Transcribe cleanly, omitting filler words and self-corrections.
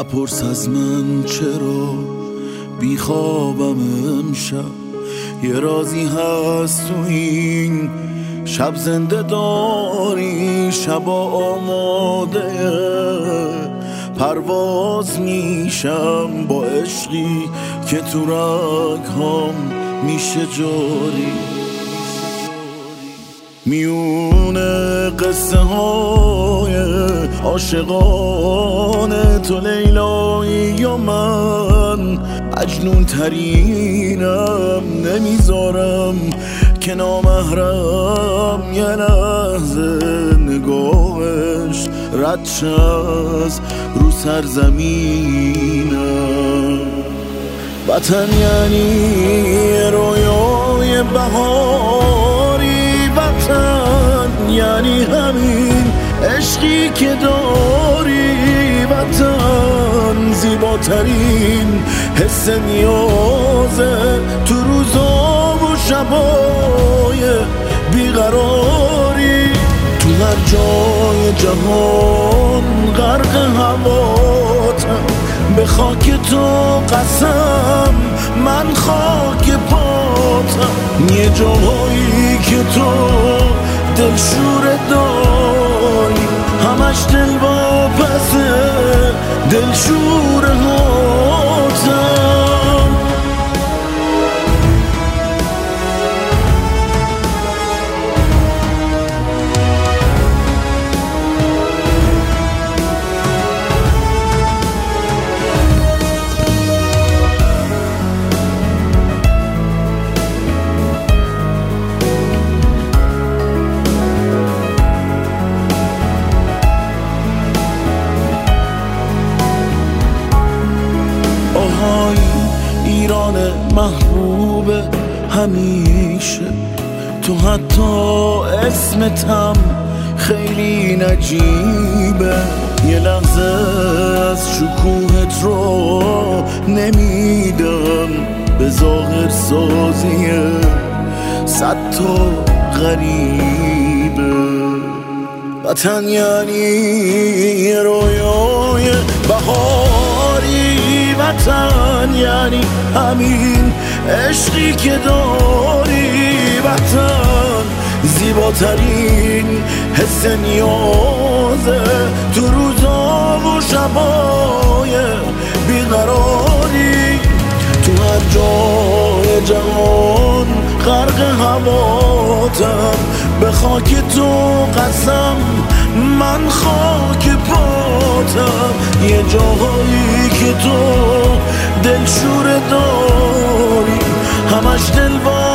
نپرس از من چرا بیخوابم امشب، یه رازی هست تو این شب زنده داری. شبا آماده پرواز میشم با عشقی که تو رگ‌هام میشه جاری. میونه قصه های عاشقانه تو لیلایی و من مجنون ترینم، نمیذارم که نامحرم یه لحظه نگاهش رد شه از رو سرزمینم. وطن یعنی رویای بهاری، وطن یعنی همین عشقی که داری. وطن زیباترین حس نیازه تو روزا و شبای بیقراری. تو هر جای جهان غرق هواتم، به خاک تو قسم من خاک پاتم. یه جاهایی که تو دلشور داری، همش دل واپسه دلشور هاتم. ایران محبوب همیشه، تو حتی اسمتم خیلی نجیبه. یه لحظه از شکوهت رو نمیدم به ظاهر سازیه صد تا غریبه. وطن یعنی رویای بهاری، وطن یعنی همین عشقی که داری. وطن زیباترین حس نیازه تو روزا و شبای بیقراری. تو هر جای جهان غرق هواتم، به خاک تو قسم من خاک پاتم. یه جاهایی که تو دلشور داری، همش دل